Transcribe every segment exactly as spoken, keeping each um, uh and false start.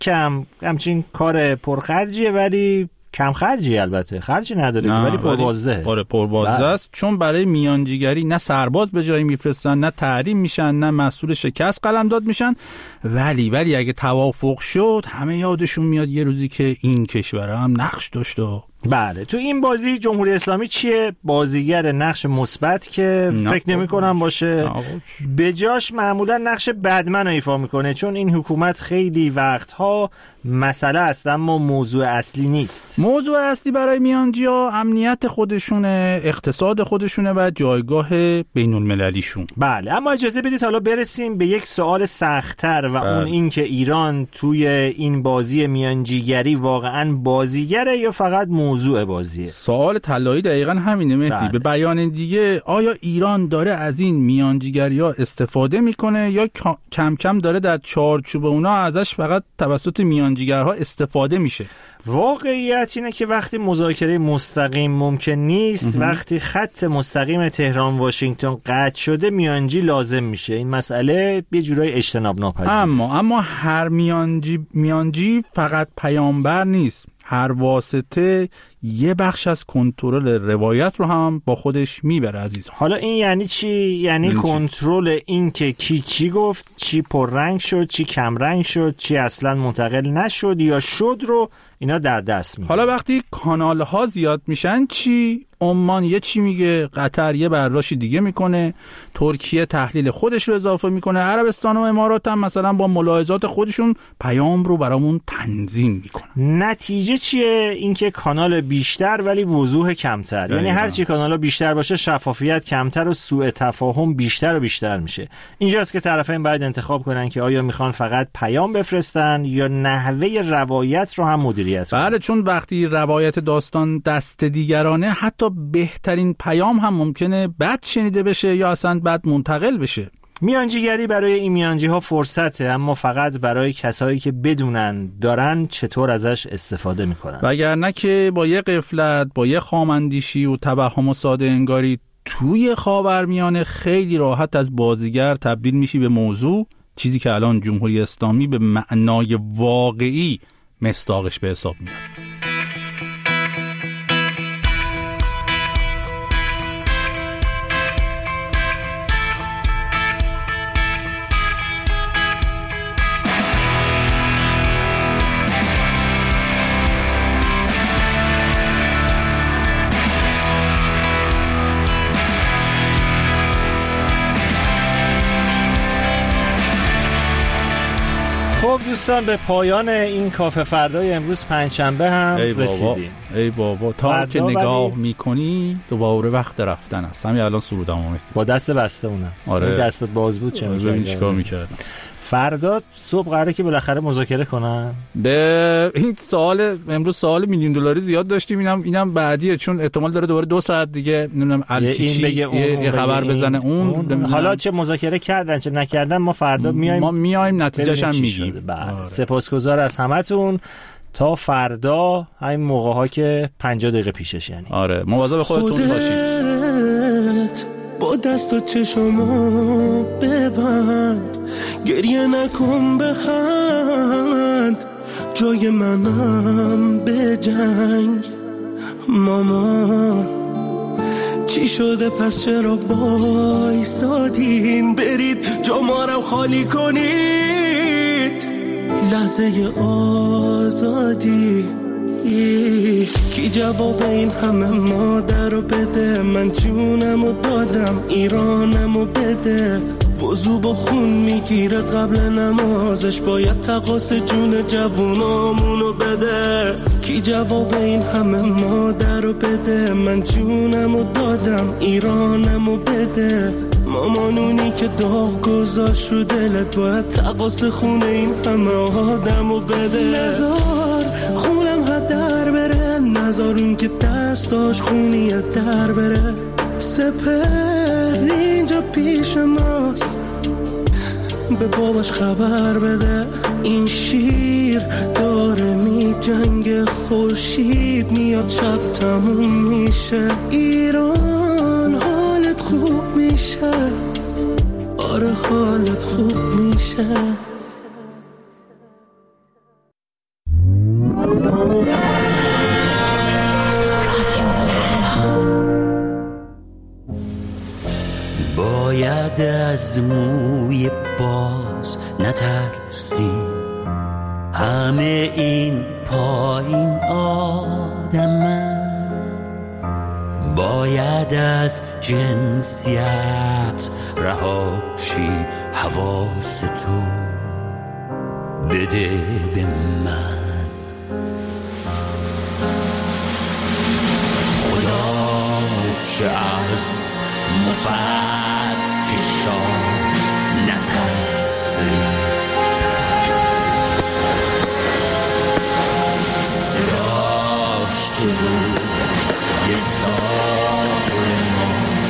کم همچین کار پرخرجیه ولی کم خرجی، البته خرجی نداره ولی پربازده. آره پربازده است، چون برای میانجیگری نه سرباز به جایی میفرستن، نه تحریم میشن، نه مسئول شکست قلمداد میشن. ولی ولی اگه توافق شد همه یادشون میاد یه روزی که این کشور هم نقش داشت. بله تو این بازی جمهوری اسلامی چیه؟ بازیگر نقش مثبت که فکر نمی کنم باشه، به جاش معمولا نقش بدمن رو ایفا میکنه، چون این حکومت خیلی وقتها مسئله است اما موضوع اصلی نیست. موضوع اصلی برای میانجی‌ها امنیت خودشونه، اقتصاد خودشونه و جایگاه بین المللیشون. بله اما اجازه بدید حالا برسیم به یک سوال سخت‌تر و بله. اون این که ایران توی این بازی میانجیگری واقعاً بازیگره یا فقط موضوع بازیه؟ سوال طلایی دقیقاً همینه مهدی. بله. به بیان دیگه آیا ایران داره از این میانجیگری‌ها استفاده میکنه یا کم کم داره در چارچوب اونا ازش فقط توسط میانجیگرها استفاده میشه؟ واقعیت اینه که وقتی مذاکره مستقیم ممکن نیست، وقتی خط مستقیم تهران واشنگتن قطع شده میانجی لازم میشه. این مسئله یه جورای اجتناب ناپذیره. اما اما هر میانجی میانجی فقط پیامبر نیست. هر واسطه یه بخش از کنترل روایت رو هم با خودش میبره عزیز. حالا این یعنی چی؟ یعنی کنترل این که کی چی گفت، چی پررنگ شد، چی کمرنگ شد، چی اصلا منتقل نشد یا شد رو اینا در دست میگیره. حالا وقتی کانال ها زیاد میشن چی؟ عمان یه چی میگه، قطر یه برداشت دیگه میکنه، ترکیه تحلیل خودش رو اضافه میکنه، عربستان و امارات هم مثلا با ملاحظات خودشون پیام رو برامون تنظیم میکنن. نتیجه چیه؟ اینکه کانال بیشتر ولی وضوح کمتر. دقیقا. یعنی هر چی کانال بیشتر باشه شفافیت کمتر و سوء تفاهم بیشتر و بیشتر میشه. اینجاست که طرفین باید انتخاب کنن که آیا میخوان فقط پیام بفرستن یا نحوه روایت رو هم مدیریت کنن. بله چون وقتی روایت داستان دست دیگرانه حتی بهترین پیام هم ممکنه بد شنیده بشه یا اصلا بد منتقل بشه. میانجیگری برای این میانجی ها فرصته، اما فقط برای کسایی که بدونن دارن چطور ازش استفاده میکنن. وگرنه که با یه غفلت، با یه خام‌اندیشی و توهم و ساده انگاری توی خاورمیانه خیلی راحت از بازیگر تبدیل میشی به موضوع، چیزی که الان جمهوری اسلامی به معنای واقعی مصداقش به حساب میاد. خب دوستان به پایان این کافه فردای امروز پنجشنبه هم ای رسیدیم. ای بابا تا که نگاه بلی... میکنی دوباره وقت رفتن است. همین الان سرودم اومد با دست بسته اونم. آره. دستت باز بود چه می‌کردی؟ چیکار می‌کردم؟ فردا صبح قراره که بالاخره مذاکره کنن. به این سوال امروز سوال میلیون دلاری زیاد داشتیم، اینم اینم بعدیه چون احتمال داره دوباره دو ساعت دیگه نمیدونم الچی بگه اون یه, یه خبر بگه بزنه اون, اون. حالا چه مذاکره کردن چه نکردن ما فردا میایم ما میایم نتیجهش هم میگیم. آره. سپاسگزار از همتون تا فردا همین موقع ها که پنجاه دقیقه پیشش یعنی. آره مواظب خودتون باشید. با دست و چشمو ببند، گریه نکن بخند، جای منم به جنگ. مامان چی شده پس چرا بایسادین؟ برید جا مارم خالی کنید، لحظه آزادی. کی جواب این همه مادر بده؟ من جونمو دادم ایرانمو بده. وضو با خون میگیره قبل نمازش، باید تقاس جون جوونامونو بده. کی جواب این همه مادر بده؟ من جونمو دادم ایرانمو بده. مامانونی که داغ گذاشت رو دلت، باید تقاس خون این همه آدمو بده. نزار خونم هدر بره، نزار اون که دستاش خونیه در بره. سپر اینجا پیش ماست، به باباش خبر بده. این شیر داره می جنگ، خورشید میاد شب تموم میشه. ایران حالت خوب میشه، آره حالت خوب میشه. از موی باز نترسی، همه این پایین آدمن، باید از جنسیت رهاشی، حواس تو بده به من. خدا چه از مفتشان نترسی، صداش جلو یه سال ما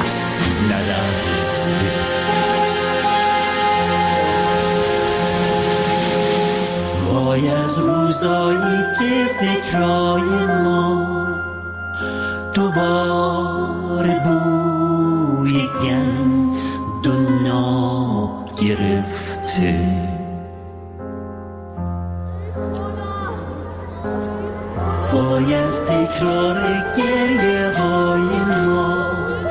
ندرسی. وای از روزایی که فکرای ما دوباره بوی گند و نا گرفته. وای از تکرار گریه های ما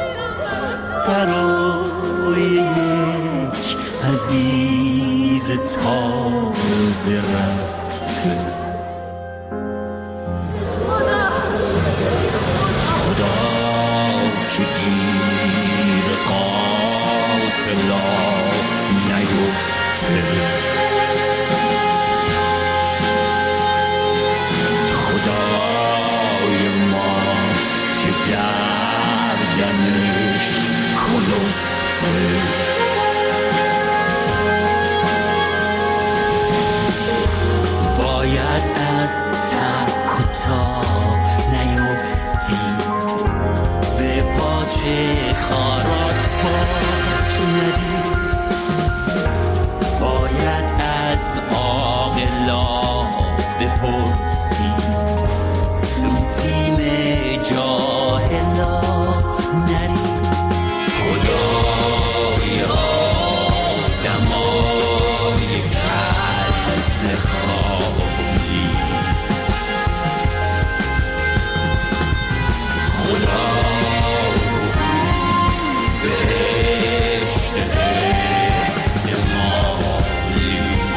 برای یک عزیز تازه رفته. خدا که گیر قاتلا نیفته، خدای ما که گردنش کلفته. باید از تک و تا نیفتی، به پاچه خارات پاچ ندی. باید از عاقلا بپرسی، تو تیم جاهلا نری. خدای آدمای کل خالی، خدا بهشت احتمالی،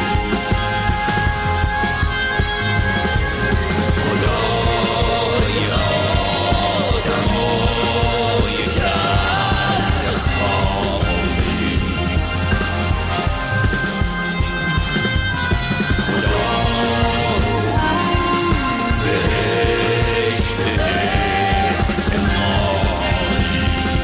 خدای آدمای کل خالی، خدا بهشت احتمالی.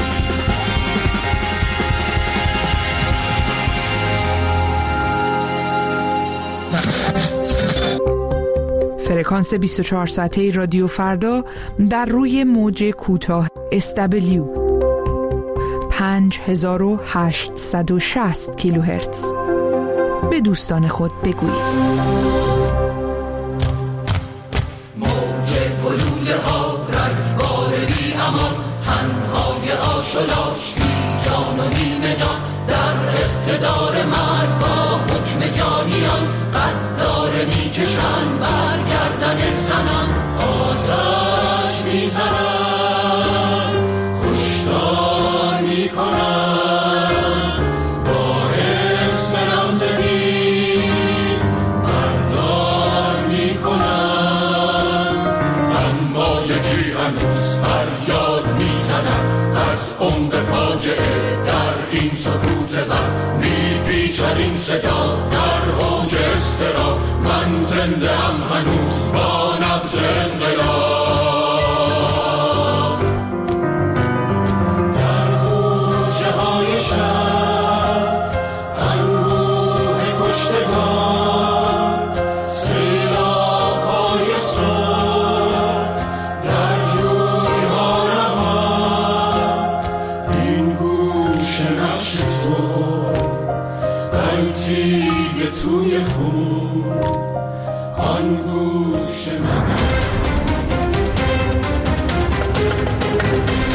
فرکانس بیست و چهار ساعته رادیو فردا در روی موج کوتاه اس دبلیو پنج هزار و هشتصد و شصت کیلوهرتز. به دوستان خود بگویید. موج گلوله ها رگبار بی امان، تنهای آشلاش بی جان و نیمه جان، در اقتدار مرگ با حکم جانیان، قدار میکشن برگردن زنان، آتش میزنن کشتار میکنن، با اسپرانس دین بردار میکنن. اما یکی هنوز فریاد میزنن از عمق فاجعه در این سکوت بر، میپیچد این صدا در اوج استرا. من زنده ام هنوز با نبض انقلاب، در کوچه های شهر انبوه کشتگان، سیلاب های سرخ در جوی ها روان. این گوش نقش تو غلطیده توی خون، آن گوش نقش